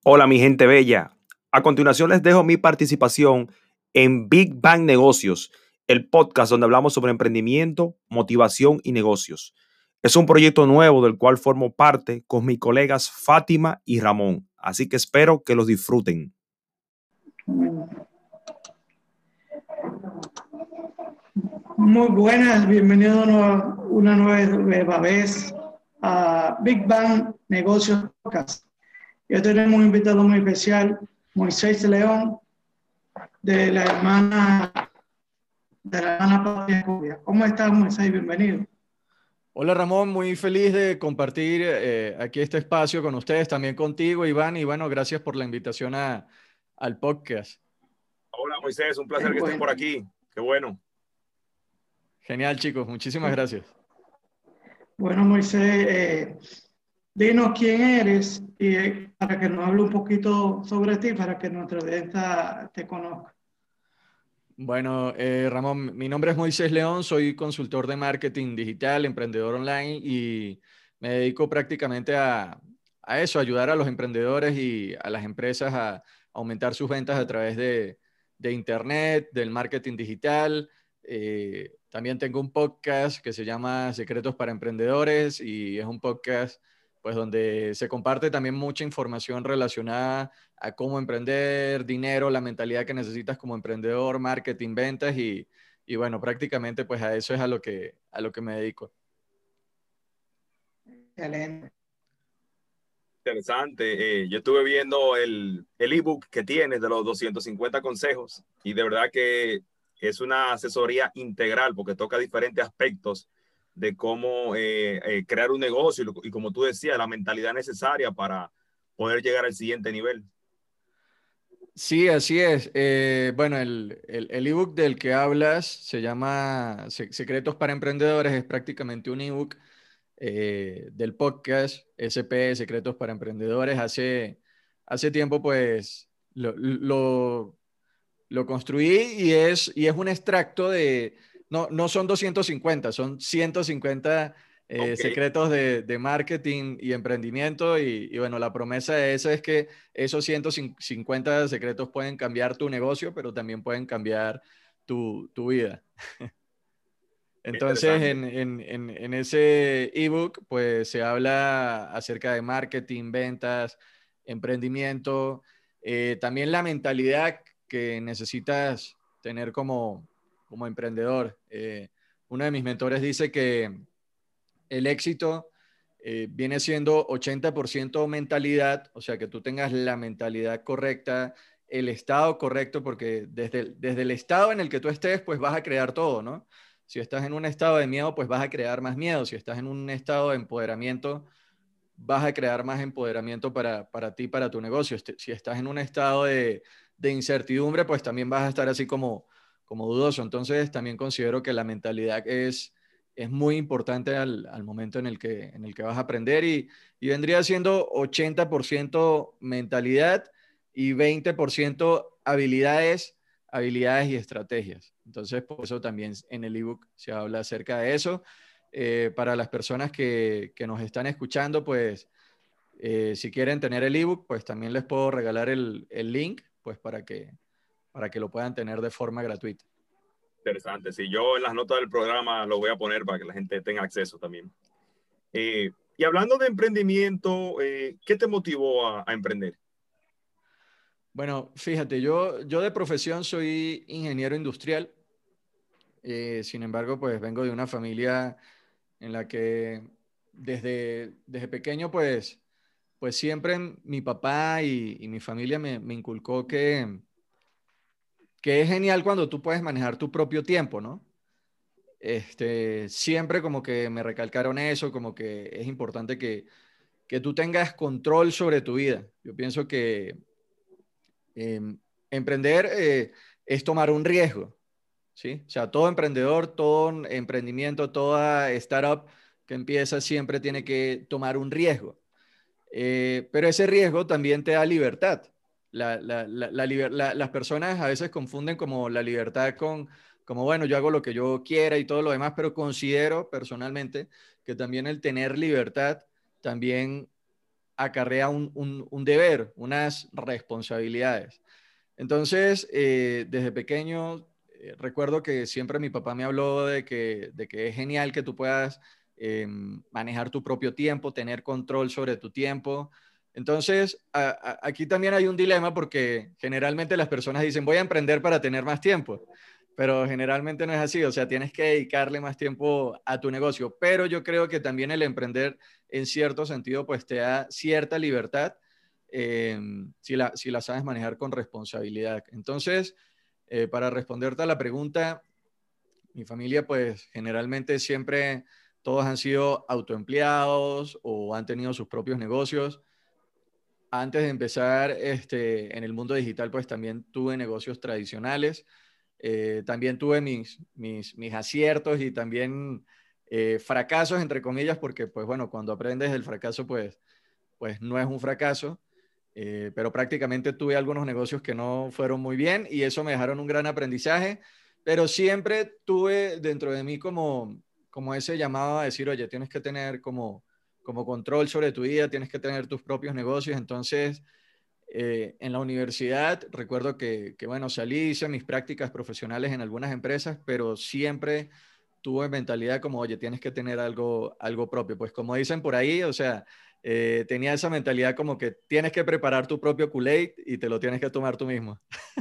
Hola mi gente bella. A continuación les dejo mi participación en Big Bang Negocios, el podcast donde hablamos sobre emprendimiento, motivación y negocios. Es un proyecto nuevo del cual formo parte con mis colegas Fátima y Ramón, así que espero que los disfruten. Muy buenas, bienvenido una nueva vez a Big Bang Negocios Podcast. Hoy tenemos un invitado muy especial, Moisés León, de la hermana Patria Cubia. ¿Cómo estás, Moisés? Bienvenido. Hola Ramón, muy feliz de compartir aquí este espacio con ustedes, también contigo, Iván, y bueno, gracias por la invitación al podcast. Hola Moisés, un placer que estés por aquí. Qué bueno. Genial, chicos, muchísimas gracias. Bueno, Moisés, dinos quién eres y para que nos hable un poquito sobre ti, para que nuestra audiencia te conozca. Bueno, Ramón, mi nombre es Moisés León, soy consultor de marketing digital, emprendedor online y me dedico prácticamente a eso, ayudar a los emprendedores y a las empresas a aumentar sus ventas a través de Internet, del marketing digital. También tengo un podcast que se llama Secretos para Emprendedores y es un podcast pues donde se comparte también mucha información relacionada a cómo emprender, dinero, la mentalidad que necesitas como emprendedor, marketing, ventas y bueno, prácticamente pues a eso es a lo que me dedico. Excelente. Interesante. Yo estuve viendo el ebook que tienes de los 250 consejos y de verdad que es una asesoría integral porque toca diferentes aspectos de cómo crear un negocio y como tú decías, la mentalidad necesaria para poder llegar al siguiente nivel. Sí, así es. Bueno, el ebook del que hablas se llama Secretos para Emprendedores, es prácticamente un ebook del podcast SP Secretos para Emprendedores. Hace tiempo pues lo construí y es un extracto de, no son 250, son 150 Okay. secretos de marketing y emprendimiento y bueno, la promesa de eso es que esos 150 secretos pueden cambiar tu negocio, pero también pueden cambiar tu vida. Entonces, Interesante. en ese ebook, pues se habla acerca de marketing, ventas, emprendimiento, también la mentalidad que necesitas tener como emprendedor. Uno de mis mentores dice que el éxito viene siendo 80% mentalidad, o sea, que tú tengas la mentalidad correcta, el estado correcto, porque desde el estado en el que tú estés, pues vas a crear todo, ¿no? Si estás en un estado de miedo, pues vas a crear más miedo. Si estás en un estado de empoderamiento, vas a crear más empoderamiento para ti, para tu negocio. Si estás en un estado de incertidumbre, pues también vas a estar así como dudoso. Entonces, también considero que la mentalidad es muy importante al momento en el que vas a aprender y vendría siendo 80% mentalidad y 20% habilidades y estrategias. Entonces, por eso también en el ebook se habla acerca de eso. Para las personas que nos están escuchando, pues si quieren tener el ebook, pues también les puedo regalar el link, pues para que lo puedan tener de forma gratuita. Interesante. Si yo en las notas del programa lo voy a poner para que la gente tenga acceso también. Y hablando de emprendimiento, ¿qué te motivó a emprender? Bueno, fíjate, yo de profesión soy ingeniero industrial. Sin embargo, pues vengo de una familia en la que desde pequeño, pues siempre mi papá y mi familia me inculcó que es genial cuando tú puedes manejar tu propio tiempo, ¿no? Siempre como que me recalcaron eso, como que es importante que tú tengas control sobre tu vida. Yo pienso que emprender es tomar un riesgo, ¿sí? O sea, todo emprendedor, todo emprendimiento, toda startup que empieza siempre tiene que tomar un riesgo. Pero ese riesgo también te da libertad. Las personas a veces confunden como la libertad como, bueno, yo hago lo que yo quiera y todo lo demás, pero considero personalmente que también el tener libertad también acarrea un deber, unas responsabilidades. Entonces, desde pequeño, recuerdo que siempre mi papá me habló de que es genial que tú puedas manejar tu propio tiempo, tener control sobre tu tiempo. Entonces, aquí también hay un dilema porque generalmente las personas dicen, voy a emprender para tener más tiempo, pero generalmente no es así, o sea, tienes que dedicarle más tiempo a tu negocio, pero yo creo que también el emprender en cierto sentido pues te da cierta libertad si la sabes manejar con responsabilidad. Entonces, para responderte a la pregunta, mi familia pues generalmente siempre todos han sido autoempleados o han tenido sus propios negocios. Antes de empezar en el mundo digital, pues también tuve negocios tradicionales. También tuve mis aciertos y también fracasos, entre comillas, porque, pues bueno, cuando aprendes del fracaso, pues no es un fracaso. Pero prácticamente tuve algunos negocios que no fueron muy bien y eso me dejaron un gran aprendizaje. Pero siempre tuve dentro de mí como ese llamado a decir, oye, tienes que tener como control sobre tu vida, tienes que tener tus propios negocios. Entonces, en la universidad recuerdo que, bueno, salí, hice mis prácticas profesionales en algunas empresas, pero siempre tuve mentalidad como, oye, tienes que tener algo propio. Pues como dicen por ahí, o sea, tenía esa mentalidad como que tienes que preparar tu propio Kool-Aid y te lo tienes que tomar tú mismo.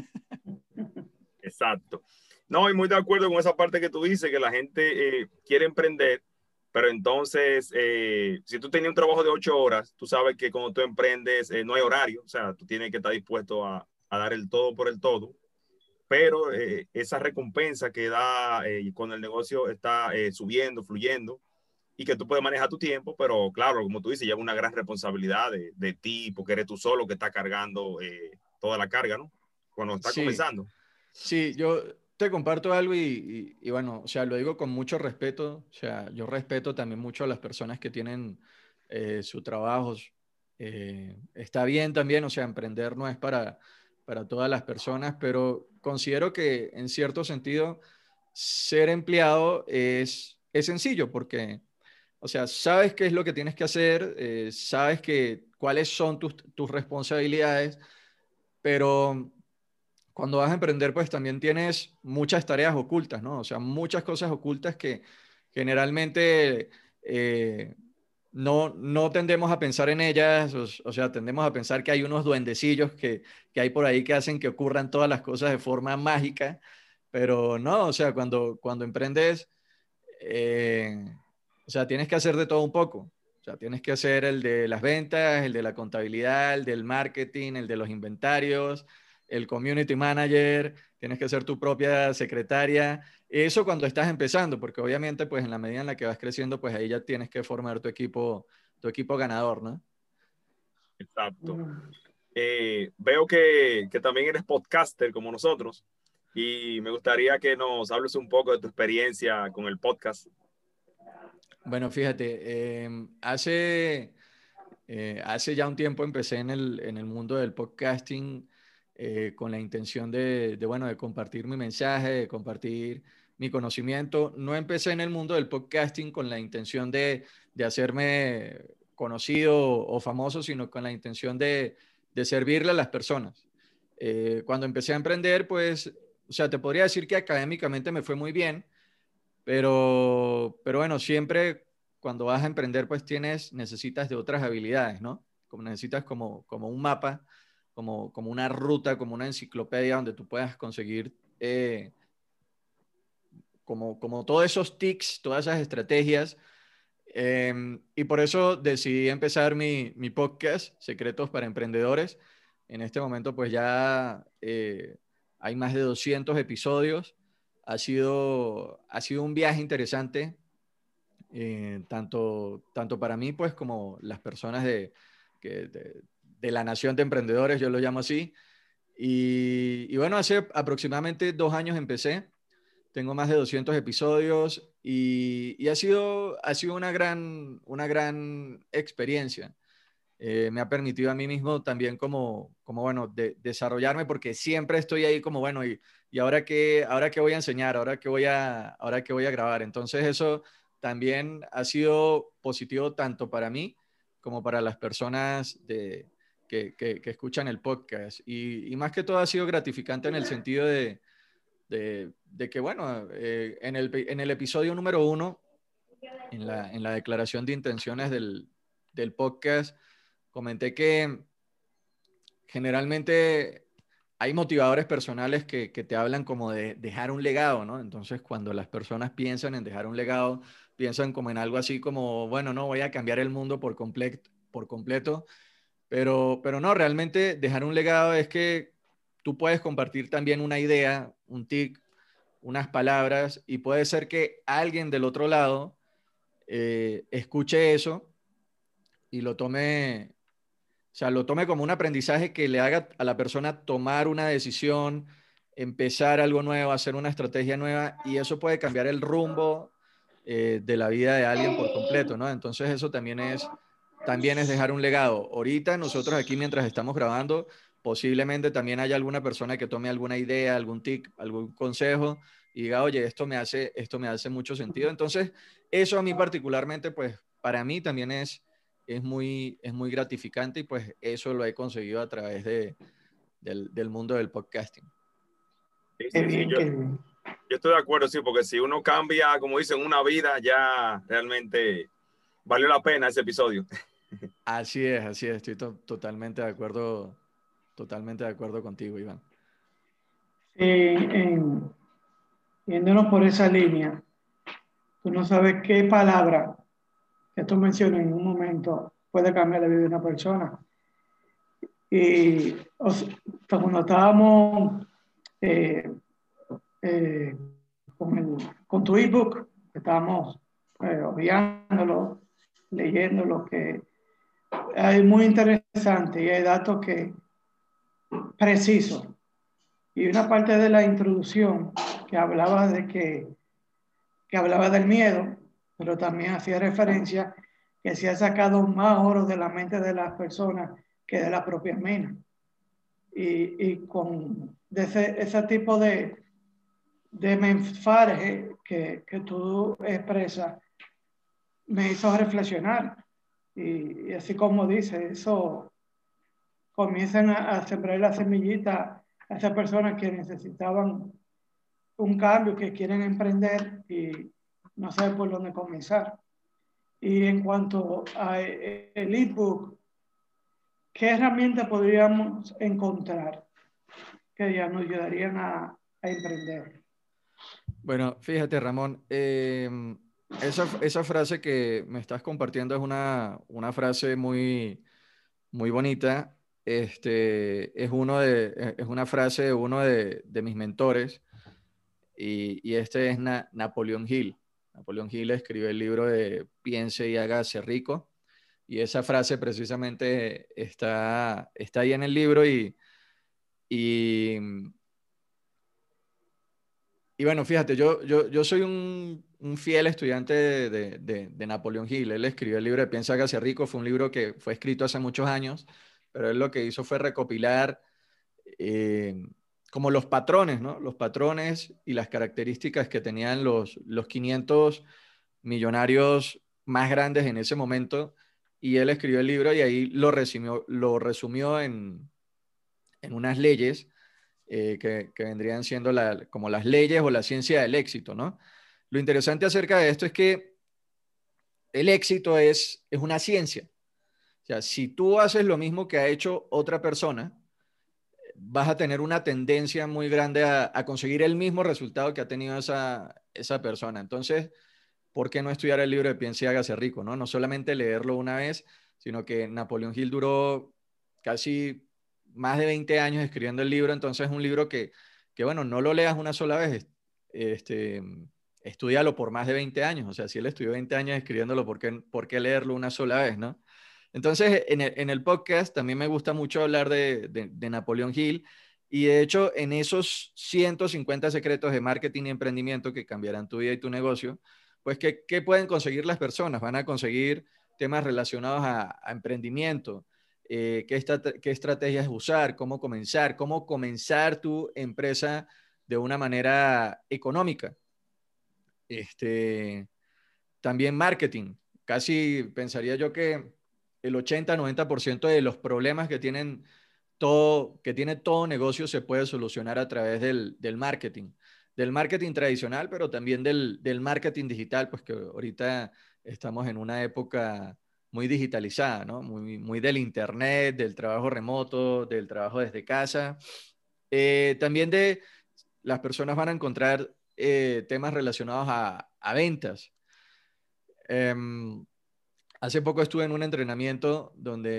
Exacto. No, y muy de acuerdo con esa parte que tú dices, que la gente quiere emprender, pero entonces, si tú tenías un trabajo de 8 horas, tú sabes que cuando tú emprendes no hay horario, o sea, tú tienes que estar dispuesto a dar el todo por el todo, pero esa recompensa que da cuando el negocio está subiendo, fluyendo, y que tú puedes manejar tu tiempo, pero claro, como tú dices, lleva una gran responsabilidad de ti, porque eres tú solo que está cargando toda la carga, ¿no? Cuando está Sí, comenzando. sí, yo te comparto algo y bueno, o sea, lo digo con mucho respeto, o sea, yo respeto también mucho a las personas que tienen sus trabajos. Está bien también, o sea, emprender no es para todas las personas, pero considero que en cierto sentido ser empleado es sencillo porque, o sea, sabes qué es lo que tienes que hacer, sabes cuáles son tus responsabilidades, pero cuando vas a emprender, pues también tienes muchas tareas ocultas, ¿no? O sea, muchas cosas ocultas que generalmente no tendemos a pensar en ellas, o sea, tendemos a pensar que hay unos duendecillos que hay por ahí que hacen que ocurran todas las cosas de forma mágica, pero no, o sea, cuando emprendes, eh, o sea, tienes que hacer de todo un poco. O sea, tienes que hacer el de las ventas, el de la contabilidad, el del marketing, el de los inventarios, el community manager, tienes que ser tu propia secretaria. Eso cuando estás empezando, porque obviamente, pues en la medida en la que vas creciendo, pues ahí ya tienes que formar tu equipo ganador, ¿no? Exacto. Veo que también eres podcaster como nosotros y me gustaría que nos hables un poco de tu experiencia con el podcast. Bueno, fíjate, hace ya un tiempo empecé en el mundo del podcasting con la intención bueno, de compartir mi mensaje, de compartir mi conocimiento. No empecé en el mundo del podcasting con la intención de hacerme conocido o famoso, sino con la intención de servirle a las personas. Cuando empecé a emprender, pues, o sea, te podría decir que académicamente me fue muy bien, pero bueno, siempre cuando vas a emprender, pues necesitas de otras habilidades, ¿no? Como necesitas como un mapa, como una ruta, como una enciclopedia donde tú puedas conseguir como todos esos tics, todas esas estrategias. Y por eso decidí empezar mi podcast, Secretos para Emprendedores. En este momento, pues ya hay más de 200 episodios. Ha sido un viaje interesante, tanto para mí, pues, como las personas de la nación de emprendedores, yo lo llamo así. Y bueno, hace aproximadamente 2 años empecé. Tengo más de 200 episodios y ha sido una gran experiencia. Me ha permitido a mí mismo también como bueno, desarrollarme porque siempre estoy ahí como, bueno, y ahora qué voy a enseñar, ahora qué voy a grabar. Entonces eso también ha sido positivo tanto para mí como para las personas que escuchan el podcast. Y más que todo ha sido gratificante en el sentido de que, bueno, en el episodio número 1, en la declaración de intenciones del podcast, comenté que generalmente hay motivadores personales que te hablan como de dejar un legado, ¿no? Entonces, cuando las personas piensan en dejar un legado, piensan como en algo así como, bueno, no, voy a cambiar el mundo por completo, pero no, realmente dejar un legado es que tú puedes compartir también una idea, un tic, unas palabras, y puede ser que alguien del otro lado escuche eso y lo tome como un aprendizaje que le haga a la persona tomar una decisión, empezar algo nuevo, hacer una estrategia nueva, y eso puede cambiar el rumbo de la vida de alguien por completo, ¿no? Entonces eso también es dejar un legado. Ahorita nosotros aquí mientras estamos grabando, posiblemente también haya alguna persona que tome alguna idea, algún tic, algún consejo y diga, oye, esto me hace mucho sentido. Entonces, eso a mí particularmente, pues para mí también es muy gratificante y pues eso lo he conseguido a través del mundo del podcasting. Sí, Qué sí, sí, bien, qué bien. yo estoy de acuerdo, sí, porque si uno cambia, como dicen, una vida, ya realmente valió la pena ese episodio. Así es, estoy totalmente de acuerdo contigo, Iván. Sí, yéndonos por esa línea, tú no sabes qué palabra que tú mencionas en un momento puede cambiar la vida de una persona. Y cuando estábamos eh, eh, con tu ebook, estábamos obviándolo, leyéndolo, que es muy interesante y hay datos que precisos. Y una parte de la introducción que hablaba que hablaba del miedo, pero también hacía referencia que se ha sacado más oro de la mente de las personas que de la propia mina. Y con ese tipo de mensaje que tú expresas, me hizo reflexionar. Y así como dice, eso comienzan a sembrar la semillita a esas personas que necesitaban un cambio, que quieren emprender y no saben por dónde comenzar. Y en cuanto a el ebook, ¿qué herramientas podríamos encontrar que ya nos ayudarían a emprender? Bueno, fíjate, Ramón, esa frase que me estás compartiendo es una frase muy, muy bonita. Es una frase de uno de mis mentores y este es Napoleón Hill. Napoleón Hill escribió el libro de Piense y hágase rico y esa frase precisamente está ahí en el libro y, y bueno, fíjate, yo soy un fiel estudiante de Napoleón Hill. Él escribió el libro de Piensa, hágase rico. Fue un libro que fue escrito hace muchos años, pero él lo que hizo fue recopilar eh, como los patrones, ¿no? Los patrones y las características que tenían los 500 millonarios más grandes en ese momento. Y él escribió el libro y ahí lo resumió en unas leyes que vendrían siendo como las leyes o la ciencia del éxito, ¿no? Lo interesante acerca de esto es que el éxito es una ciencia. O sea, si tú haces lo mismo que ha hecho otra persona, vas a tener una tendencia muy grande a conseguir el mismo resultado que ha tenido esa persona. Entonces, ¿por qué no estudiar el libro de Piense y hágase rico? ¿No? No solamente leerlo una vez, sino que Napoleón Hill duró casi más de 20 años escribiendo el libro, entonces es un libro que bueno, no lo leas una sola vez, este, estudialo por más de 20 años, o sea, si él estudió 20 años escribiéndolo, ¿por qué leerlo una sola vez, no? Entonces, en el podcast también me gusta mucho hablar de Napoleón Hill y de hecho en esos 150 secretos de marketing y emprendimiento que cambiarán tu vida y tu negocio, pues ¿qué pueden conseguir las personas? Van a conseguir temas relacionados a emprendimiento, qué estrategias usar, cómo comenzar tu empresa de una manera económica. También marketing. Casi pensaría yo que el 80-90% de los problemas que tiene todo negocio se puede solucionar a través del marketing tradicional, pero también del marketing digital, pues que ahorita estamos en una época muy digitalizada, ¿no? Muy del internet, del trabajo remoto, del trabajo desde casa. También las personas van a encontrar temas relacionados a ventas. Em, Hace poco estuve en un entrenamiento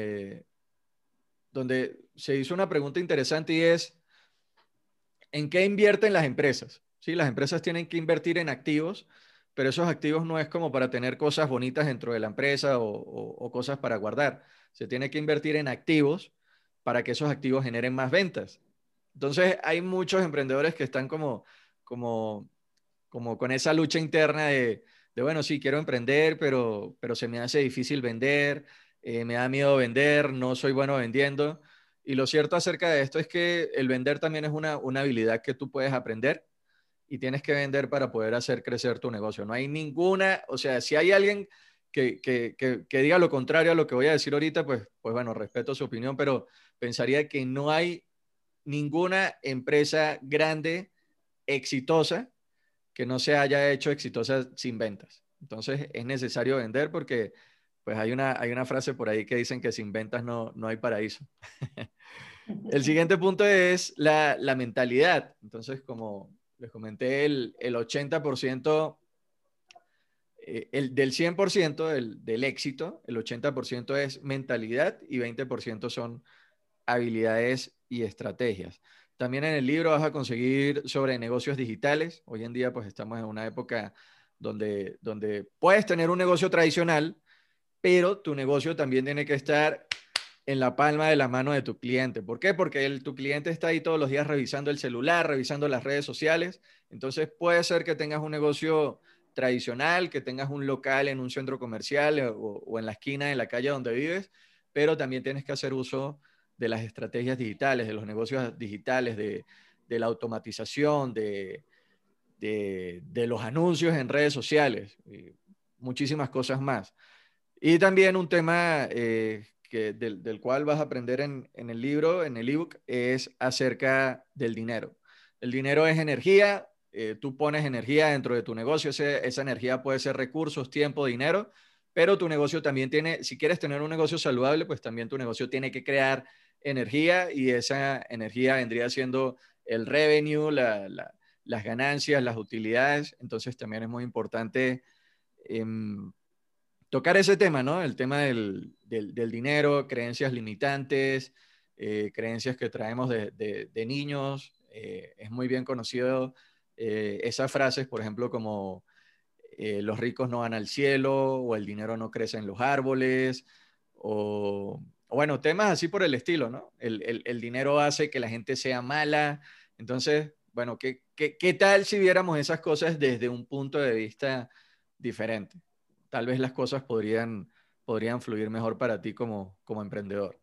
donde se hizo una pregunta interesante y es, ¿en qué invierten las empresas? Sí, las empresas tienen que invertir en activos, pero esos activos no es como para tener cosas bonitas dentro de la empresa o cosas para guardar. Se tiene que invertir en activos para que esos activos generen más ventas. Entonces, hay muchos emprendedores que están como, como con esa lucha interna bueno, sí, quiero emprender, pero se me hace difícil vender, me da miedo vender, no soy bueno vendiendo. Y lo cierto acerca de esto es que el vender también es una habilidad que tú puedes aprender y tienes que vender para poder hacer crecer tu negocio. No hay ninguna, o sea, si hay alguien que diga lo contrario a lo que voy a decir ahorita, pues bueno, respeto su opinión, pero pensaría que no hay ninguna empresa grande, exitosa, que no se haya hecho exitosa sin ventas. Entonces es necesario vender porque pues hay una frase por ahí que dicen que sin ventas no hay paraíso. El siguiente punto es la mentalidad. Entonces, como les comenté, el 80%, del 100% del éxito, el 80% es mentalidad y 20% son habilidades y estrategias. También en el libro vas a conseguir sobre negocios digitales. Hoy en día pues estamos en una época donde puedes tener un negocio tradicional, pero tu negocio también tiene que estar en la palma de la mano de tu cliente. ¿Por qué? Porque tu cliente está ahí todos los días revisando el celular, revisando las redes sociales. Entonces puede ser que tengas un negocio tradicional, que tengas un local en un centro comercial o en la esquina de la calle donde vives, pero también tienes que hacer uso de las estrategias digitales, de los negocios digitales, de la automatización, de los anuncios en redes sociales, y muchísimas cosas más. Y también un tema del cual vas a aprender en el libro, en el ebook, es acerca del dinero. El dinero es energía, tú pones energía dentro de tu negocio, esa energía puede ser recursos, tiempo, dinero, pero tu negocio también tiene, si quieres tener un negocio saludable, pues también tu negocio tiene que crear energía y esa energía vendría siendo el revenue, las ganancias, las utilidades. Entonces también es muy importante tocar ese tema, ¿no? El tema del dinero, creencias limitantes, creencias que traemos de niños. Es muy bien conocido esas frases, por ejemplo, como los ricos no van al cielo o el dinero no crece en los árboles o bueno, temas así por el estilo, ¿no? El dinero hace que la gente sea mala. Entonces, bueno, ¿qué tal si viéramos esas cosas desde un punto de vista diferente? Tal vez las cosas podrían fluir mejor para ti como emprendedor.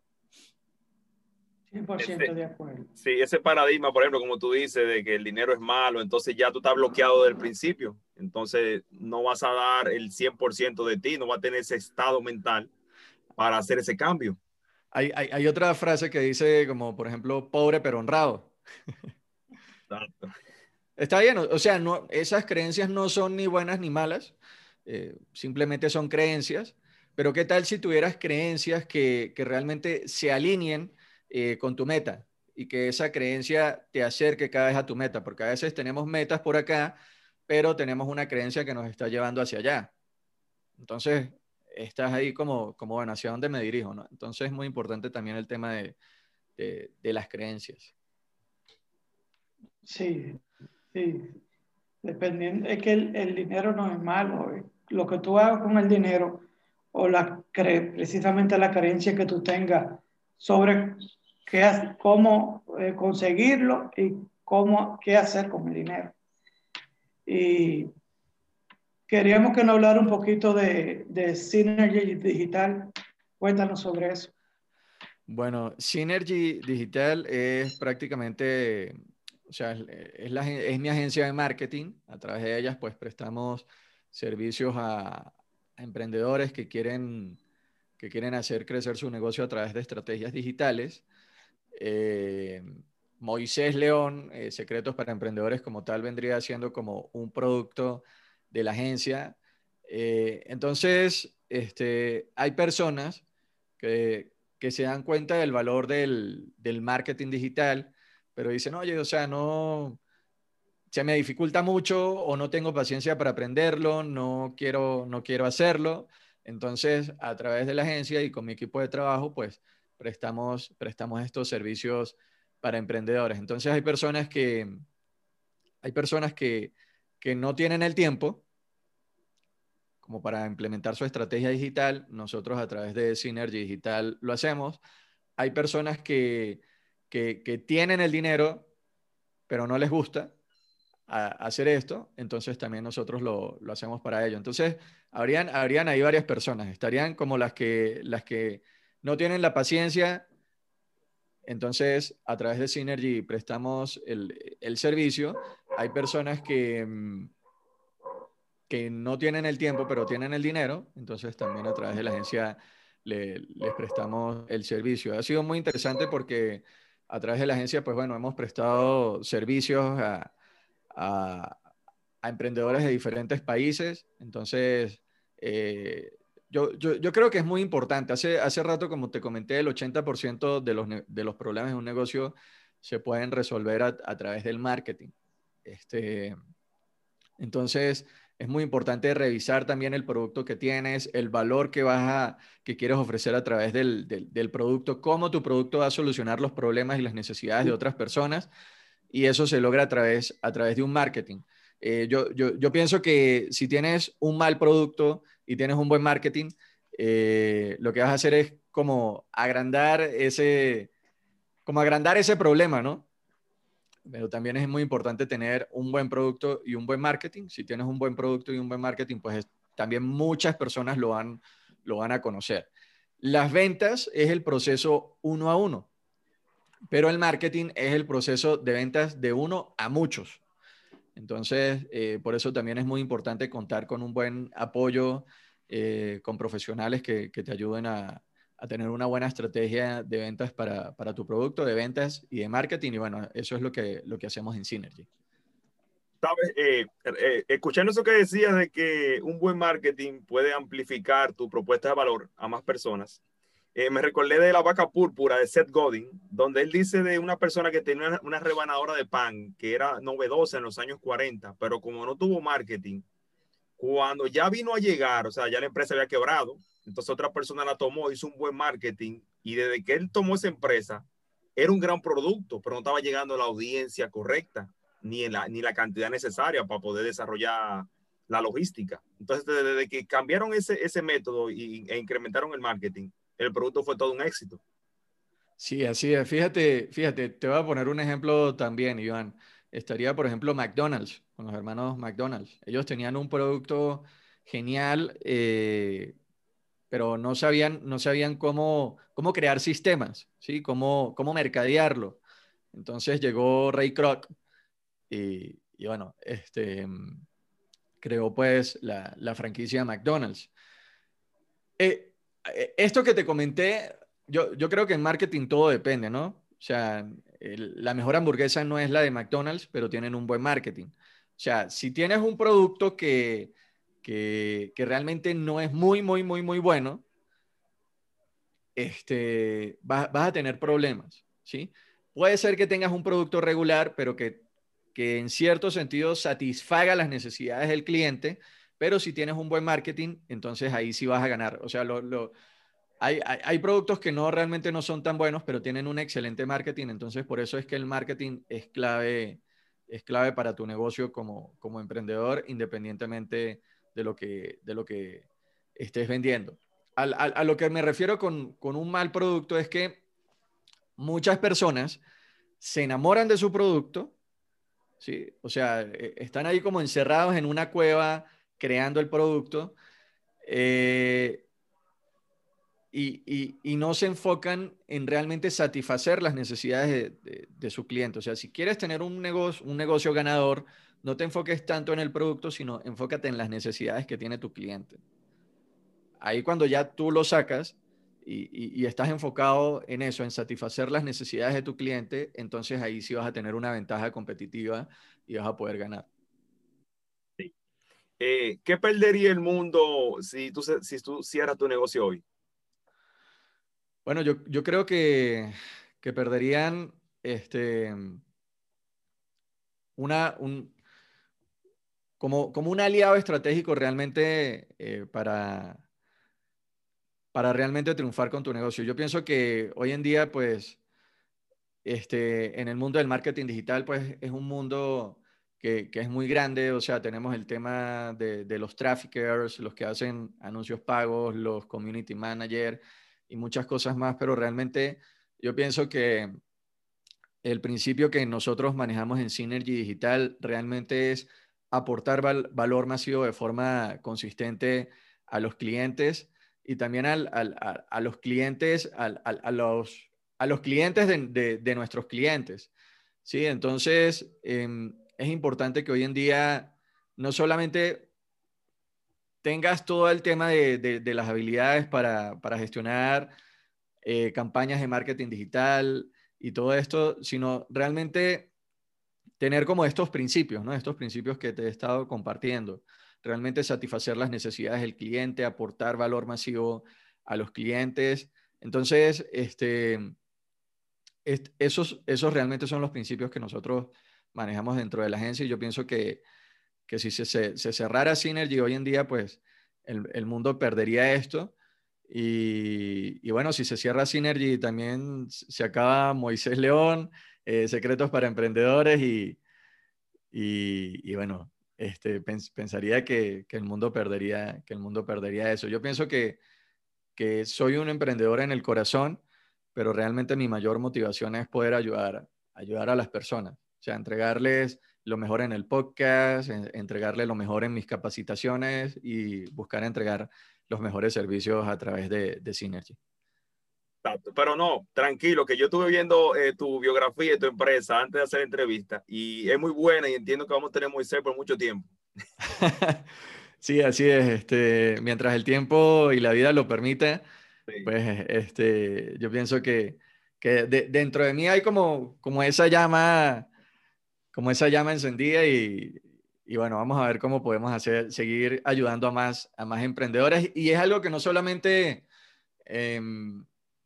100% Ese, de acuerdo. sí, ese paradigma, por ejemplo, como tú dices, de que el dinero es malo, entonces ya tú estás bloqueado del principio. Entonces no vas a dar el 100% de ti, no vas a tener ese estado mental para hacer ese cambio. Hay otra frase que dice como, por ejemplo, pobre pero honrado. Exacto. Está bien, o sea, no, esas creencias no son ni buenas ni malas, simplemente son creencias, pero ¿qué tal si tuvieras creencias que realmente se alineen con tu meta y que esa creencia te acerque cada vez a tu meta? Porque a veces tenemos metas por acá, pero tenemos una creencia que nos está llevando hacia allá. Entonces, estás ahí como bueno, ¿hacia dónde me dirijo, no? Entonces es muy importante también el tema de las creencias. Sí, sí. Dependiendo, es que el dinero no es malo. Lo que tú hagas con el dinero o precisamente la creencia que tú tengas sobre cómo conseguirlo y qué hacer con el dinero. Y queríamos que nos hablara un poquito de Synergy Digital. Cuéntanos sobre eso. Bueno, Synergy Digital es prácticamente, o sea, es mi agencia de marketing. A través de ellas, pues prestamos servicios a emprendedores que quieren que quieren hacer crecer su negocio a través de estrategias digitales. Moisés León, Secretos para Emprendedores como tal, vendría siendo como un producto de la agencia. Entonces, hay personas que se dan cuenta del valor del marketing digital, pero dicen, oye, o sea, no, se me dificulta mucho o no tengo paciencia para aprenderlo, no quiero hacerlo. Entonces, a través de la agencia y con mi equipo de trabajo, pues prestamos estos servicios para emprendedores. Entonces, hay personas que no tienen el tiempo como para implementar su estrategia digital. Nosotros a través de Synergy Digital lo hacemos. Hay personas que tienen el dinero, pero no les gusta hacer esto, entonces también nosotros lo hacemos para ello. Entonces, habrían ahí varias personas. Estarían como las que no tienen la paciencia. Entonces, a través de Synergy prestamos el servicio. Hay personas que no tienen el tiempo, pero tienen el dinero. Entonces, también a través de la agencia les prestamos el servicio. Ha sido muy interesante porque a través de la agencia, pues bueno, hemos prestado servicios a, a emprendedores de diferentes países. Entonces, yo creo que es muy importante. Hace rato, como te comenté, el 80% de los problemas de un negocio se pueden resolver a través del marketing. Entonces, es muy importante revisar también el producto que tienes, el valor que quieres ofrecer a través del producto, cómo tu producto va a solucionar los problemas y las necesidades de otras personas, y eso se logra a través de un marketing. Yo pienso que si tienes un mal producto y tienes un buen marketing, lo que vas a hacer es como agrandar ese problema, ¿no? Pero también es muy importante tener un buen producto y un buen marketing. Si tienes un buen producto y un buen marketing, pues también muchas personas lo van a conocer. Las ventas es el proceso uno a uno, pero el marketing es el proceso de ventas de uno a muchos. Entonces, por eso también es muy importante contar con un buen apoyo, con profesionales que te ayuden a tener una buena estrategia de ventas para tu producto, de ventas y de marketing. Y bueno, eso es lo que hacemos en Synergy. Sabes, escuchando eso que decías de que un buen marketing puede amplificar tu propuesta de valor a más personas, me recordé de La Vaca Púrpura de Seth Godin, donde él dice de una persona que tenía una rebanadora de pan que era novedosa en los años 40, pero como no tuvo marketing, cuando ya vino a llegar, o sea, ya la empresa había quebrado, entonces otra persona la tomó, hizo un buen marketing, y desde que él tomó esa empresa, era un gran producto, pero no estaba llegando a la audiencia correcta, ni la cantidad necesaria para poder desarrollar la logística. Entonces, desde que cambiaron ese método e incrementaron el marketing, el producto fue todo un éxito. Sí, así es. Fíjate, te voy a poner un ejemplo también, Iván. Estaría, por ejemplo, McDonald's, con los hermanos McDonald's. Ellos tenían un producto genial, pero no sabían cómo crear sistemas, ¿sí? Cómo mercadearlo. Entonces llegó Ray Kroc y bueno, creó pues la franquicia McDonald's. Esto que te comenté, yo creo que en marketing todo depende, ¿no? O sea, la mejor hamburguesa no es la de McDonald's, pero tienen un buen marketing. O sea, si tienes un producto que realmente no es muy, muy, muy, muy bueno, vas a tener problemas, ¿sí? Puede ser que tengas un producto regular, pero que en cierto sentido satisfaga las necesidades del cliente, pero si tienes un buen marketing, entonces ahí sí vas a ganar. O sea, hay productos que realmente no son tan buenos, pero tienen un excelente marketing, entonces por eso es que el marketing es clave para tu negocio como emprendedor, independientemente de lo que estés vendiendo. A lo que me refiero con un mal producto es que muchas personas se enamoran de su producto, ¿sí? O sea, están ahí como encerrados en una cueva creando el producto, eh, y no se enfocan en realmente satisfacer las necesidades de su cliente. O sea, si quieres tener un negocio ganador, no te enfoques tanto en el producto, sino enfócate en las necesidades que tiene tu cliente. Ahí cuando ya tú lo sacas, y estás enfocado en eso, en satisfacer las necesidades de tu cliente, entonces ahí sí vas a tener una ventaja competitiva y vas a poder ganar. Sí. ¿Qué perdería el mundo si tú cierras tu negocio hoy? Bueno, yo creo que perderían una, un, como un aliado estratégico realmente para realmente triunfar con tu negocio. Yo pienso que hoy en día, pues, en el mundo del marketing digital, pues, es un mundo que es muy grande. O sea, tenemos el tema de los traffickers, los que hacen anuncios pagos, los community managers y muchas cosas más, pero realmente yo pienso que el principio que nosotros manejamos en Synergy Digital realmente es aportar valor masivo de forma consistente a los clientes y también a los clientes, a los clientes de nuestros clientes. ¿Sí? Entonces, es importante que hoy en día no solamente tengas todo el tema de las habilidades para gestionar campañas de marketing digital y todo esto, sino realmente tener como estos principios, ¿no? Estos principios que te he estado compartiendo. Realmente satisfacer las necesidades del cliente, aportar valor masivo a los clientes. Entonces, esos realmente son los principios que nosotros manejamos dentro de la agencia y yo pienso que si se cerrara Synergy hoy en día, pues el mundo perdería esto. Y bueno, si se cierra Synergy, también se acaba Moisés León, Secretos para Emprendedores y bueno, pensaría que el mundo perdería eso. Yo pienso que soy un emprendedor en el corazón, pero realmente mi mayor motivación es poder ayudar a las personas. O sea, entregarles lo mejor en el podcast, entregarles lo mejor en mis capacitaciones y buscar entregar los mejores servicios a través de Synergy. Exacto. Pero no, tranquilo, que yo estuve viendo tu biografía y tu empresa antes de hacer la entrevista y es muy buena y entiendo que vamos a tener Moisés por mucho tiempo. Sí, así es. Mientras el tiempo y la vida lo permita, Sí. pues yo pienso que dentro de mí hay como esa llama encendida y bueno, vamos a ver cómo podemos seguir ayudando a más emprendedores. Y es algo que no solamente, em,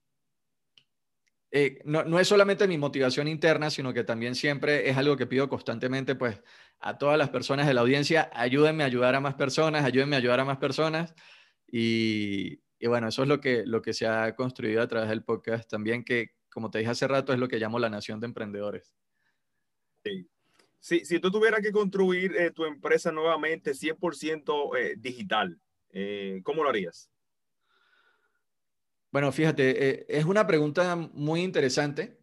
no es solamente mi motivación interna, sino que también siempre es algo que pido constantemente, pues a todas las personas de la audiencia, ayúdenme a ayudar a más personas, ayúdenme a ayudar a más personas. Y bueno, eso es lo que se ha construido a través del podcast también, que como te dije hace rato, es lo que llamo la nación de emprendedores. Sí. Si tú tuvieras que construir tu empresa nuevamente 100% digital, ¿cómo lo harías? Bueno, fíjate, es una pregunta muy interesante.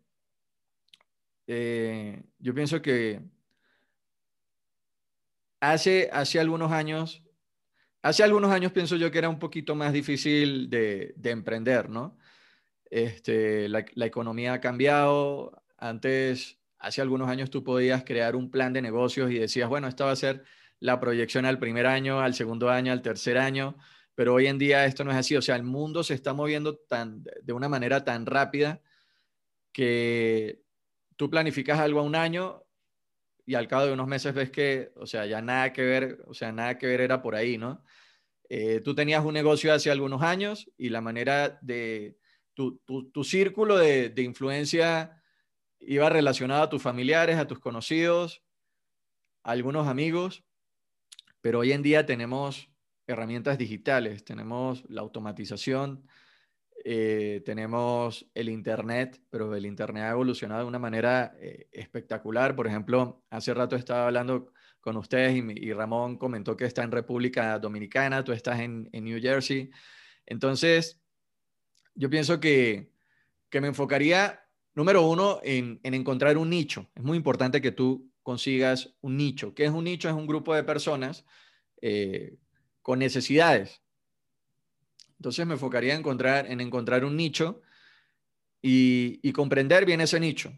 Yo pienso que hace hace algunos años pienso yo que era un poquito más difícil de emprender, ¿no? La economía ha cambiado. Antes, hace algunos años tú podías crear un plan de negocios y decías, bueno, esta va a ser la proyección al primer año, al segundo año, al tercer año, pero hoy en día esto no es así. O sea, el mundo se está moviendo de una manera tan rápida que tú planificas algo a un año y al cabo de unos meses ves que, o sea, ya nada que ver, o sea, nada que ver era por ahí, ¿no? Tú tenías un negocio hace algunos años y la manera de tu círculo de influencia iba relacionado a tus familiares, a tus conocidos, a algunos amigos, pero hoy en día tenemos herramientas digitales, tenemos la automatización, tenemos el Internet, pero el Internet ha evolucionado de una manera espectacular. Por ejemplo, hace rato estaba hablando con ustedes y Ramón comentó que está en República Dominicana, tú estás en New Jersey. Entonces, yo pienso que me enfocaría, número uno, en encontrar un nicho. Es muy importante que tú consigas un nicho. ¿Qué es un nicho? Es un grupo de personas eh, con necesidades. Entonces me enfocaría en encontrar un nicho y comprender bien ese nicho.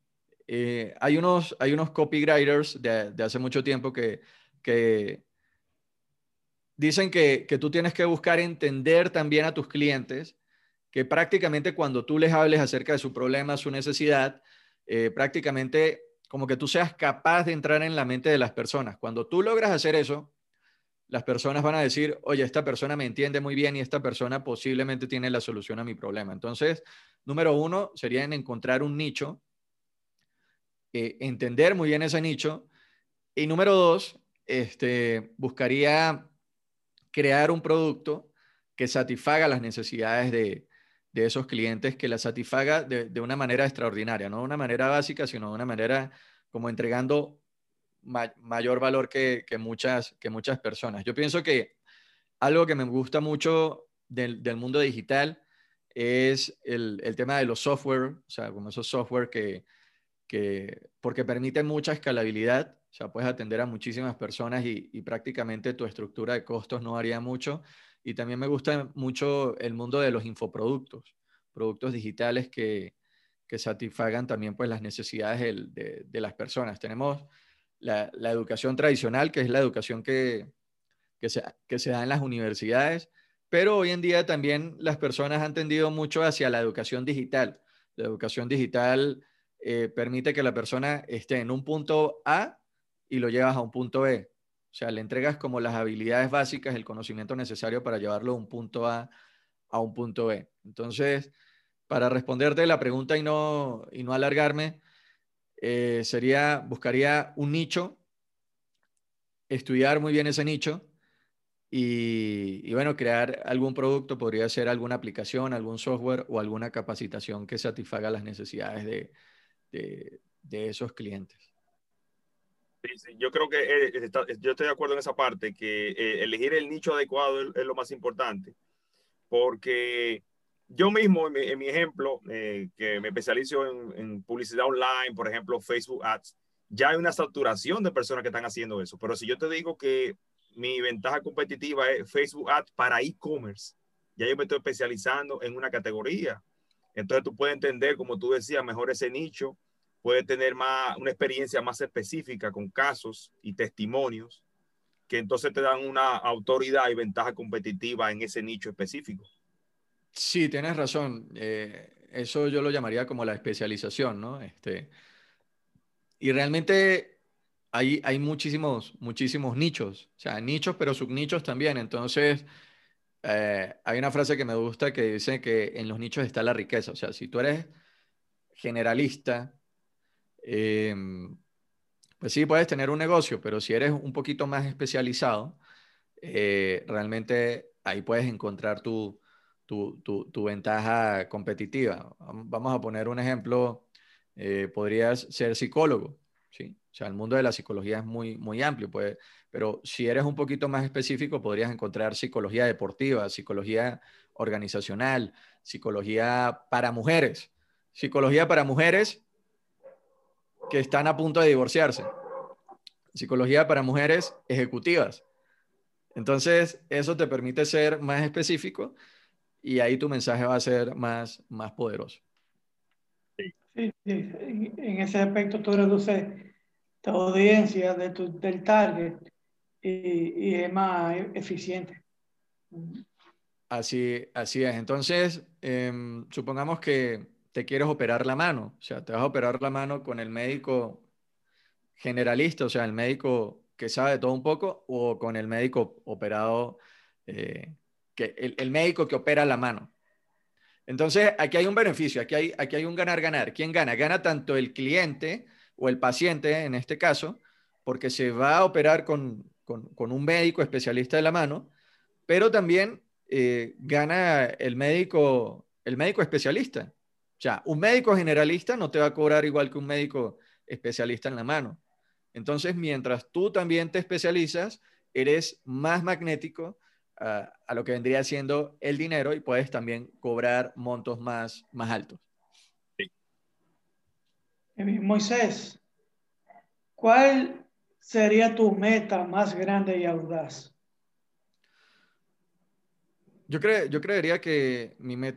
Hay unos copywriters de hace mucho tiempo que dicen que tú tienes que buscar entender también a tus clientes que prácticamente cuando tú les hables acerca de su problema, su necesidad, prácticamente como que tú seas capaz de entrar en la mente de las personas. Cuando tú logras hacer eso, las personas van a decir, oye, esta persona me entiende muy bien y esta persona posiblemente tiene la solución a mi problema. Entonces, número uno sería en encontrar un nicho, entender muy bien ese nicho. Y número dos, buscaría crear un producto que satisfaga las necesidades de esos clientes, que las satisfaga de una manera extraordinaria, no de una manera básica, sino de una manera como entregando mayor valor que muchas personas. Yo pienso que algo que me gusta mucho del mundo digital es el tema de los software, o sea, como esos software porque permiten mucha escalabilidad, o sea, puedes atender a muchísimas personas y prácticamente tu estructura de costos no varía mucho. Y también me gusta mucho el mundo de los infoproductos, productos digitales que satisfagan también pues las necesidades de las personas. Tenemos la educación tradicional, que es la educación que se da en las universidades, pero hoy en día también las personas han tendido mucho hacia la educación digital. La educación digital permite que la persona esté en un punto A y lo llevas a un punto B. O sea, le entregas como las habilidades básicas, el conocimiento necesario para llevarlo de un punto a un punto B. Entonces, para responderte la pregunta y no alargarme, buscaría un nicho, estudiar muy bien ese nicho y bueno, crear algún producto, podría ser alguna aplicación, algún software o alguna capacitación que satisfaga las necesidades de esos clientes. Sí, sí, yo creo que yo estoy de acuerdo en esa parte, que elegir el nicho adecuado es lo más importante, porque yo mismo, en mi ejemplo, que me especializo en publicidad online, por ejemplo, Facebook Ads, ya hay una saturación de personas que están haciendo eso. Pero si yo te digo que mi ventaja competitiva es Facebook Ads para e-commerce, ya yo me estoy especializando en una categoría. Entonces tú puedes entender, como tú decías, mejor ese nicho, puedes tener una experiencia más específica con casos y testimonios que entonces te dan una autoridad y ventaja competitiva en ese nicho específico. Sí, tienes razón. Eso yo lo llamaría como la especialización, ¿no? Y realmente hay muchísimos nichos, o sea, nichos, pero subnichos también. Entonces, hay una frase que me gusta que dice que en los nichos está la riqueza. O sea, si tú eres generalista, eh, pues sí, puedes tener un negocio, pero si eres un poquito más especializado, realmente ahí puedes encontrar tu ventaja competitiva. Vamos a poner un ejemplo, podrías ser psicólogo, ¿sí? O sea, el mundo de la psicología es muy amplio, pues, pero si eres un poquito más específico, podrías encontrar psicología deportiva, psicología organizacional, psicología para mujeres que están a punto de divorciarse, psicología para mujeres ejecutivas. Entonces, eso te permite ser más específico y ahí tu mensaje va a ser más poderoso. Sí, Sí, sí, en ese aspecto tú reduces tu audiencia del target y es más eficiente. Así es. Entonces, supongamos que te quieres operar la mano, o sea, te vas a operar la mano con el médico generalista, o sea, el médico que sabe de todo un poco, o con el médico operado, el médico que opera la mano. Entonces, aquí hay un beneficio, aquí hay un ganar-ganar. ¿Quién gana? Gana tanto el cliente o el paciente, en este caso, porque se va a operar con un médico especialista de la mano, pero también gana el médico especialista. O sea, un médico generalista no te va a cobrar igual que un médico especialista en la mano. Entonces, mientras tú también te especializas, eres más magnético a lo que vendría siendo el dinero y puedes también cobrar montos más altos. sí. Moisés, ¿cuál sería tu meta más grande y audaz? Yo creería que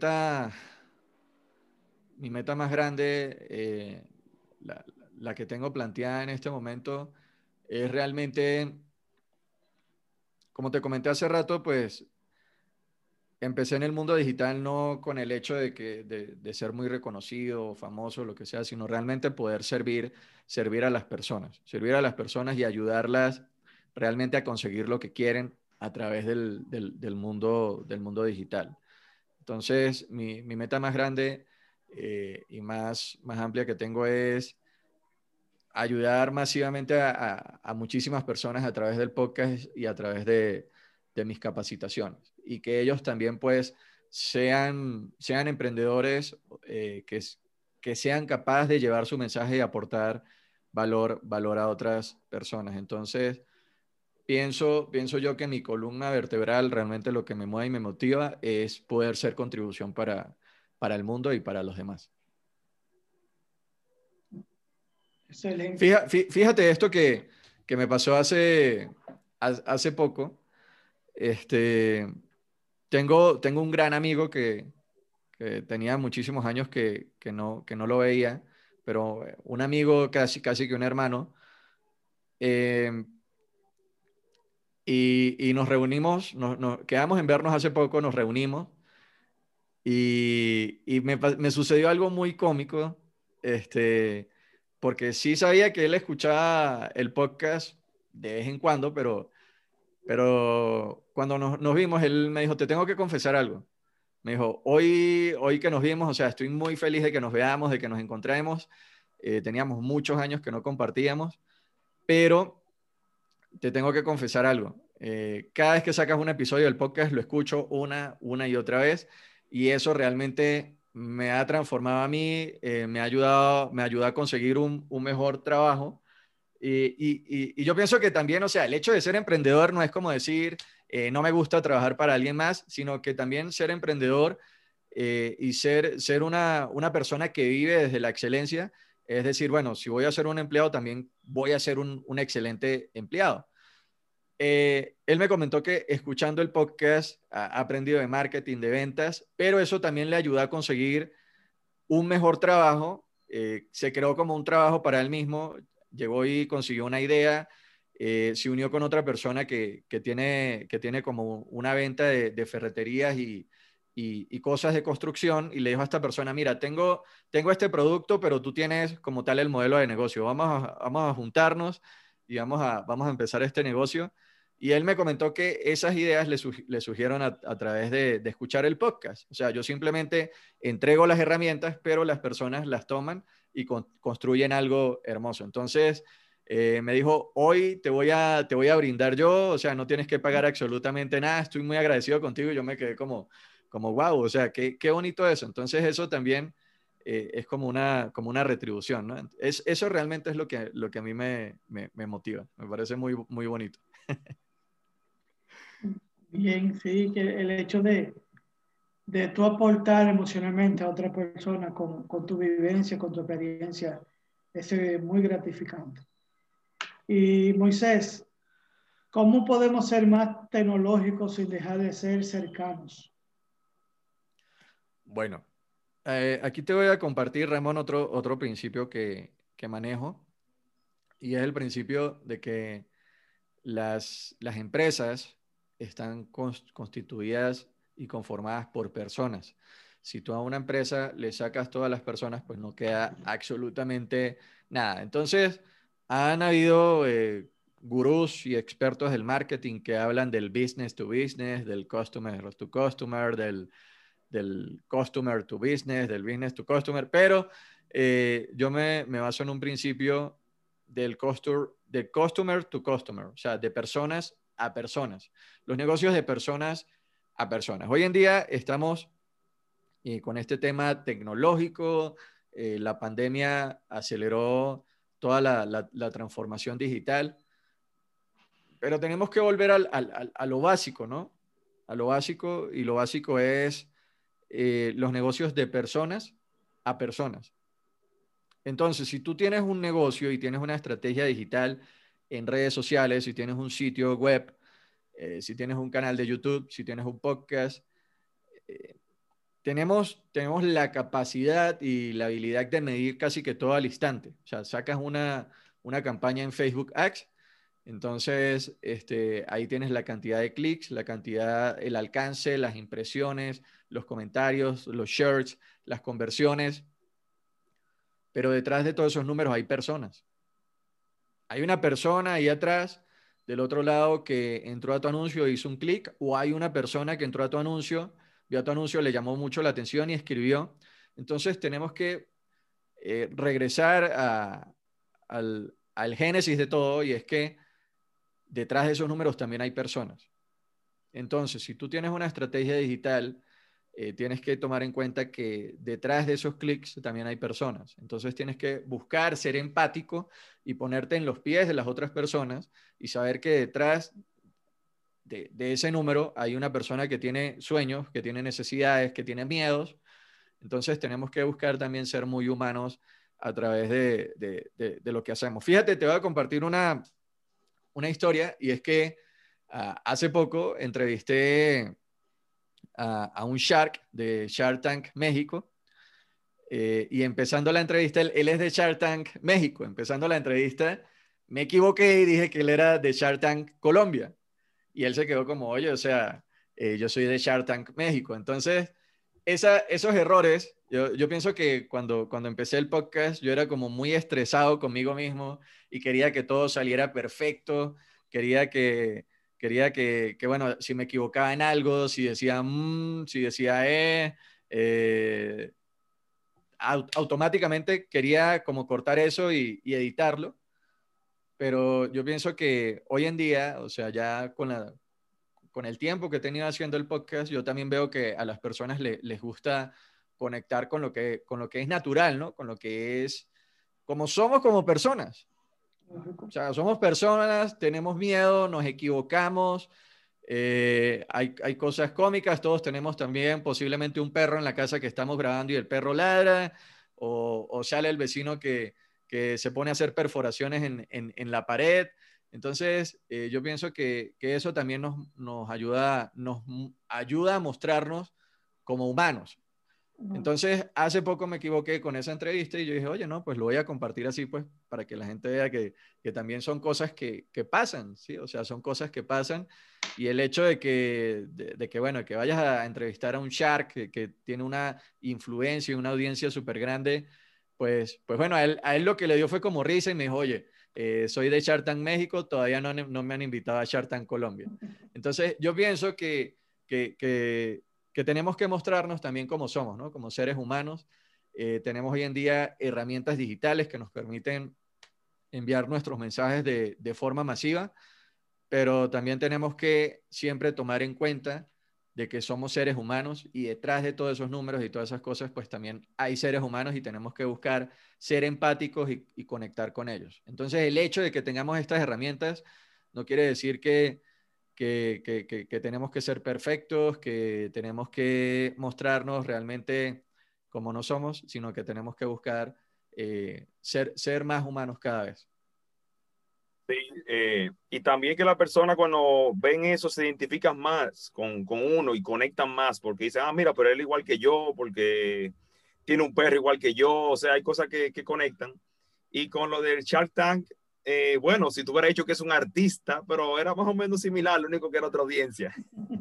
mi meta más grande, la, la que tengo planteada en este momento, es realmente, como te comenté hace rato, pues empecé en el mundo digital no con el hecho de ser muy reconocido, famoso, lo que sea, sino realmente poder servir a las personas y ayudarlas realmente a conseguir lo que quieren a través del mundo digital. Entonces, mi meta más grande y más amplia que tengo es ayudar masivamente a muchísimas personas a través del podcast y a través de mis capacitaciones. Y que ellos también, pues, sean emprendedores que sean capaces de llevar su mensaje y aportar valor a otras personas. Entonces, pienso yo que mi columna vertebral, realmente lo que me mueve y me motiva es poder ser contribución para el mundo y para los demás. Excelente. Fíjate esto que me pasó hace poco. Tengo un gran amigo que tenía muchísimos años que no lo veía, pero un amigo casi que un hermano. eh, y nos reunimos, quedamos en vernos hace poco, nos reunimos y me sucedió algo muy cómico, porque sí sabía que él escuchaba el podcast de vez en cuando, pero cuando nos vimos, él me dijo, te tengo que confesar algo. Me dijo, hoy que nos vimos, o sea, estoy muy feliz de que nos veamos, de que nos encontremos. Teníamos muchos años que no compartíamos, pero te tengo que confesar algo. Cada vez que sacas un episodio del podcast lo escucho una y otra vez y eso realmente me ha transformado a mí, me ayuda a conseguir un mejor trabajo. Y yo pienso que también, o sea, el hecho de ser emprendedor no es como decir, no me gusta trabajar para alguien más, sino que también ser emprendedor y ser una persona que vive desde la excelencia, es decir, bueno, si voy a ser un empleado, también voy a ser un excelente empleado. Él me comentó que escuchando el podcast ha aprendido de marketing, de ventas, pero eso también le ayuda a conseguir un mejor trabajo. Se creó como un trabajo para él mismo, llegó y consiguió una idea, se unió con otra persona que tiene como una venta de ferreterías y cosas de construcción y le dijo a esta persona, mira, tengo este producto, pero tú tienes como tal el modelo de negocio, vamos a juntarnos y vamos a empezar este negocio. Y él me comentó que esas ideas le surgieron a través de escuchar el podcast. O sea, yo simplemente entrego las herramientas, pero las personas las toman y construyen algo hermoso. Entonces, me dijo, hoy te voy a brindar yo, o sea, no tienes que pagar absolutamente nada, estoy muy agradecido contigo y yo me quedé como wow, o sea, qué bonito eso. Entonces, eso también es como una retribución, ¿no? Eso realmente es lo que a mí me motiva, me parece muy, muy bonito. Bien, sí, que el hecho de tú aportar emocionalmente a otra persona con tu vivencia, con tu experiencia, es muy gratificante. Y Moisés, ¿cómo podemos ser más tecnológicos sin dejar de ser cercanos? Bueno, aquí te voy a compartir, Ramón, otro principio que manejo, y es el principio de que las empresas están constituidas y conformadas por personas. Si tú a una empresa le sacas todas las personas, pues no queda absolutamente nada. Entonces, han habido gurús y expertos del marketing que hablan del business to business, del customer to customer, del customer to business, del business to customer, pero yo me baso en un principio de customer to customer, o sea, de personas a personas. Los negocios de personas a personas. Hoy en día estamos con este tema tecnológico, la pandemia aceleró toda la transformación digital, pero tenemos que volver a lo básico, ¿no? A lo básico, y lo básico es los negocios de personas a personas. Entonces, si tú tienes un negocio y tienes una estrategia digital en redes sociales, si tienes un sitio web, si tienes un canal de YouTube, si tienes un podcast, eh, tenemos la capacidad y la habilidad de medir casi que todo al instante. O sea, sacas una campaña en Facebook Ads Entonces, ahí tienes la cantidad de clics, la cantidad, el alcance, las impresiones, los comentarios, los shares, las conversiones. Pero detrás de todos esos números hay personas. Hay una persona ahí atrás, del otro lado, que entró a tu anuncio e hizo un clic, o hay una persona que entró a tu anuncio, vio a tu anuncio, le llamó mucho la atención y escribió. Entonces tenemos que regresar al génesis de todo, y es que detrás de esos números también hay personas. Entonces, si tú tienes una estrategia digital, tienes que tomar en cuenta que detrás de esos clics también hay personas. Entonces tienes que buscar ser empático y ponerte en los pies de las otras personas y saber que detrás de ese número hay una persona que tiene sueños, que tiene necesidades, que tiene miedos. Entonces tenemos que buscar también ser muy humanos a través de lo que hacemos. Fíjate, te voy a compartir una historia, y es que hace poco entrevisté a un Shark de Shark Tank México, y empezando la entrevista, él es de Shark Tank México, empezando la entrevista me equivoqué y dije que él era de Shark Tank Colombia, y él se quedó como, oye, o sea, yo soy de Shark Tank México. Entonces, esos errores, yo pienso que cuando empecé el podcast, yo era como muy estresado conmigo mismo y quería que todo saliera perfecto, quería que, bueno, si me equivocaba en algo, si decía, si decía, eh, automáticamente quería como cortar eso y editarlo. Pero yo pienso que hoy en día, o sea, ya con el tiempo que he tenido haciendo el podcast, yo también veo que a las personas les gusta conectar con lo que es natural, ¿no? Con lo que es como somos como personas. O sea, somos personas, tenemos miedo, nos equivocamos, hay cosas cómicas, todos tenemos también posiblemente un perro en la casa que estamos grabando y el perro ladra, o sale el vecino que se pone a hacer perforaciones en la pared. Entonces, yo pienso que eso también nos ayuda a mostrarnos como humanos. Entonces, hace poco me equivoqué con esa entrevista y yo dije, oye, no, pues lo voy a compartir así, pues, para que la gente vea que también son cosas que pasan, ¿sí? O sea, son cosas que pasan, y el hecho de que, bueno, que vayas a entrevistar a un Shark que tiene una influencia y una audiencia súper grande, pues bueno, a él lo que le dio fue como risa y me dijo, oye, soy de Shark Tank México, todavía no me han invitado a Shark Tank Colombia. Entonces, yo pienso que, que que tenemos que mostrarnos también como somos, ¿no? Como seres humanos. Tenemos hoy en día herramientas digitales que nos permiten enviar nuestros mensajes de forma masiva, pero también tenemos que siempre tomar en cuenta de que somos seres humanos, y detrás de todos esos números y todas esas cosas, pues también hay seres humanos y tenemos que buscar ser empáticos y conectar con ellos. Entonces, el hecho de que tengamos estas herramientas no quiere decir que tenemos que ser perfectos, que tenemos que mostrarnos realmente como no somos, sino que tenemos que buscar ser más humanos cada vez. Sí, y también que la persona cuando ven eso se identifican más con uno y conectan más porque dicen, ah, mira, pero él igual que yo, porque tiene un perro igual que yo, o sea, hay cosas que conectan. Y con lo del Shark Tank, bueno, si tú hubieras dicho que es un artista, pero era más o menos similar, lo único que era otra audiencia.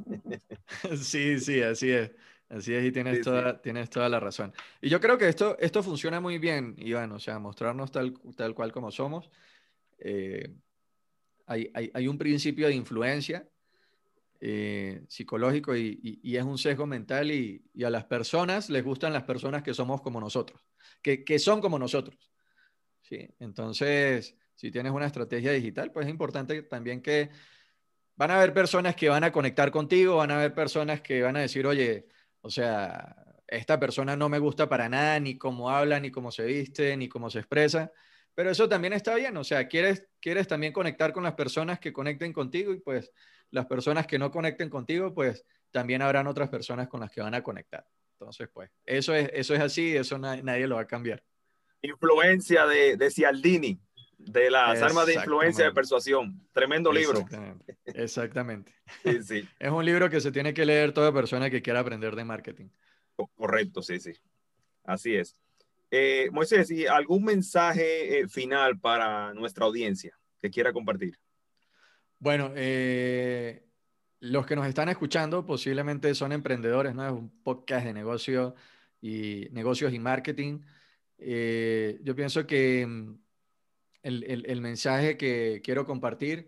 Sí, sí, así es. Así es, y Sí, sí. tienes toda la razón. Y yo creo que esto funciona muy bien, Iván, o sea, mostrarnos tal cual como somos. Eh, hay un principio de influencia psicológico, y es un sesgo mental, y a las personas les gustan las personas que somos como nosotros, que son como nosotros. ¿Sí? Entonces, si tienes una estrategia digital, pues es importante también que van a haber personas que van a conectar contigo, van a haber personas que van a decir, oye, o sea, esta persona no me gusta para nada, ni cómo habla, ni cómo se viste, ni cómo se expresa, pero eso también está bien, o sea, quieres también conectar con las personas que conecten contigo, y pues las personas que no conecten contigo, pues también habrán otras personas con las que van a conectar. Entonces, pues, eso es así, eso nadie lo va a cambiar. Influencia de Cialdini, de las armas de influencia de Exactamente. persuasión. Tremendo libro. Exactamente, exactamente. Sí, sí, Es un libro que se tiene que leer toda persona que quiera aprender de marketing. correcto, sí, sí. Así es. Moisés, ¿y algún mensaje final para nuestra audiencia que quiera compartir? Bueno, los que nos están escuchando posiblemente son emprendedores, ¿no? Es un podcast de negocios y marketing. Yo pienso que el mensaje que quiero compartir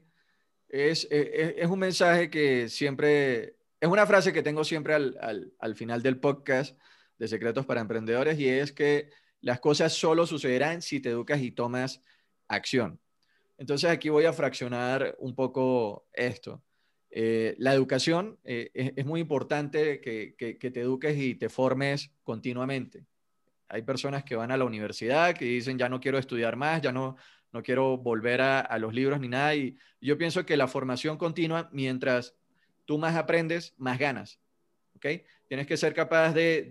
es un mensaje que siempre, es una frase que tengo siempre al final del podcast de Secretos para Emprendedores, y es que las cosas solo sucederán si te educas y tomas acción. Entonces aquí voy a fraccionar un poco esto. La educación es muy importante que te eduques y te formes continuamente. Hay personas que van a la universidad que dicen ya no quiero estudiar más, ya no quiero volver a los libros ni nada. Y yo pienso que la formación continua, mientras tú más aprendes, más ganas. ¿Ok? Tienes que ser capaz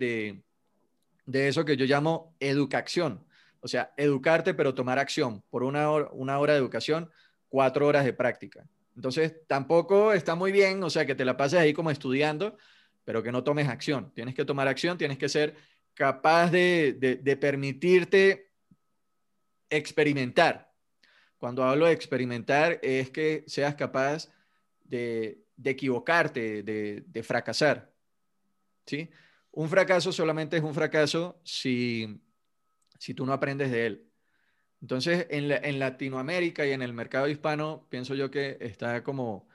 de eso que yo llamo educación. O sea, educarte pero tomar acción. Por una hora de educación, 4 horas de práctica. Entonces, tampoco está muy bien, o sea, que te la pases ahí como estudiando, pero que no tomes acción. Tienes que tomar acción, tienes que ser capaz de permitirte experimentar. Cuando hablo de experimentar es que seas capaz de equivocarte, de fracasar. ¿Sí? Un fracaso solamente es un fracaso si tú no aprendes de él. Entonces, en Latinoamérica y en el mercado hispano, pienso yo que está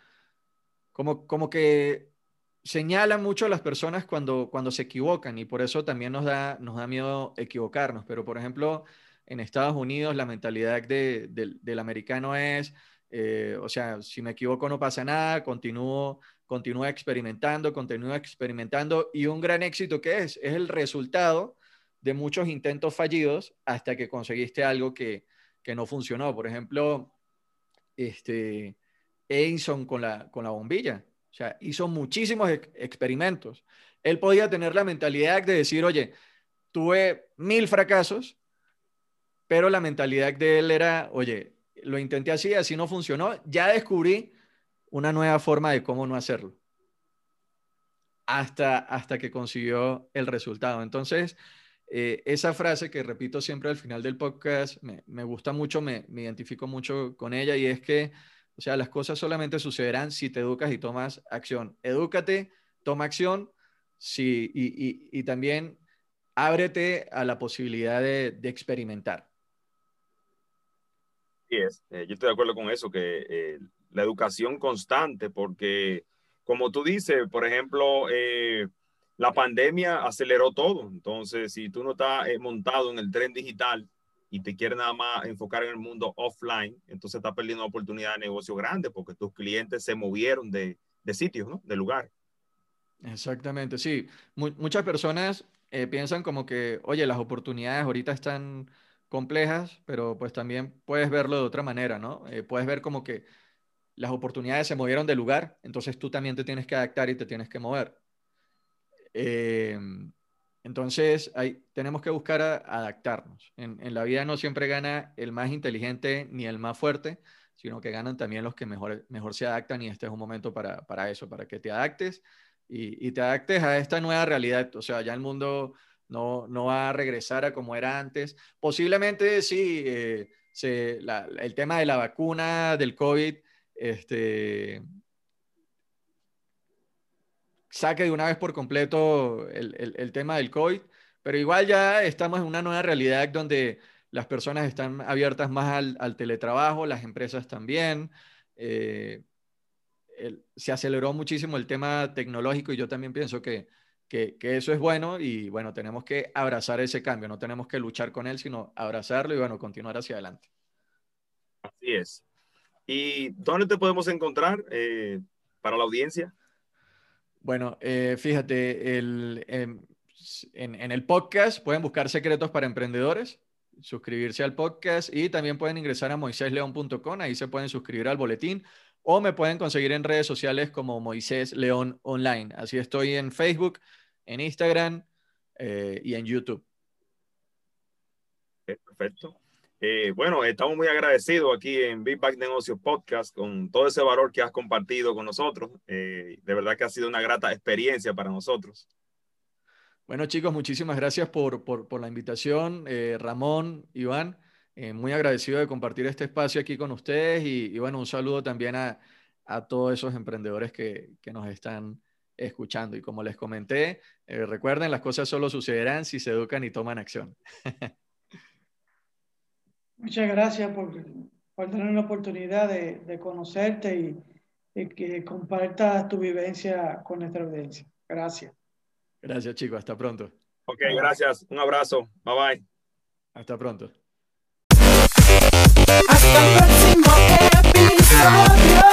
como que señalan mucho a las personas cuando se equivocan, y por eso también nos da miedo equivocarnos. Pero, por ejemplo, en Estados Unidos la mentalidad del americano es, o sea, si me equivoco no pasa nada, continúo experimentando, y un gran éxito que es el resultado de muchos intentos fallidos hasta que conseguiste algo que no funcionó. Por ejemplo, este, Edison con la bombilla. O sea, hizo muchísimos experimentos. Él podía tener la mentalidad de decir, oye, tuve 1000 fracasos, pero la mentalidad de él era, oye, lo intenté así, así no funcionó, ya descubrí una nueva forma de cómo no hacerlo, hasta que consiguió el resultado. Entonces, esa frase que repito siempre al final del podcast me gusta mucho, me identifico mucho con ella, y es que, o sea, las cosas solamente sucederán si te educas y tomas acción. Edúcate, toma acción, sí, y también ábrete a la posibilidad de experimentar. Sí es. Yo estoy de acuerdo con eso, que la educación constante, porque como tú dices, por ejemplo, la pandemia aceleró todo. Entonces, si tú no estás montado en el tren digital y te quieres nada más enfocar en el mundo offline, entonces estás perdiendo una oportunidad de negocio grande porque tus clientes se movieron de sitios, ¿no? De lugar. Exactamente, sí. Muchas personas piensan como que, oye, las oportunidades ahorita están complejas, pero pues también puedes verlo de otra manera, ¿no? Puedes ver como que las oportunidades se movieron de lugar, entonces tú también te tienes que adaptar y te tienes que mover. Eh, entonces, tenemos que buscar adaptarnos. En la vida no siempre gana el más inteligente ni el más fuerte, sino que ganan también los que mejor se adaptan, y este es un momento para eso, para que te adaptes y te adaptes a esta nueva realidad. O sea, ya el mundo no va a regresar a como era antes. Posiblemente sí, el tema de la vacuna del COVID, este, saque de una vez por completo el tema del COVID, pero igual ya estamos en una nueva realidad donde las personas están abiertas más al teletrabajo, las empresas también. eh, Se aceleró muchísimo el tema tecnológico, y yo también pienso que eso es bueno, y bueno, tenemos que abrazar ese cambio, no tenemos que luchar con él, sino abrazarlo y bueno, continuar hacia adelante. Así es. ¿Y dónde te podemos encontrar para la audiencia? Bueno, fíjate, en el podcast pueden buscar Secretos para Emprendedores, suscribirse al podcast, y también pueden ingresar a moisésleón.com, ahí se pueden suscribir al boletín, o me pueden conseguir en redes sociales como Moisés León Online. Así estoy en Facebook, en Instagram y en YouTube. Perfecto. Bueno, estamos muy agradecidos aquí en Big Bang Negocios Podcast con todo ese valor que has compartido con nosotros. De verdad que ha sido una grata experiencia para nosotros. Bueno, chicos, muchísimas gracias por la invitación, Ramón, Iván. Muy agradecido de compartir este espacio aquí con ustedes, y bueno, un saludo también a a todos esos emprendedores que nos están escuchando. Y como les comenté, recuerden, las cosas solo sucederán si se educan y toman acción. Muchas gracias por tener la oportunidad de conocerte y que compartas tu vivencia con nuestra audiencia. Gracias. Gracias, chicos. Hasta pronto. Ok, gracias. Un abrazo. Bye bye. Hasta pronto. Hasta el próximo episodio.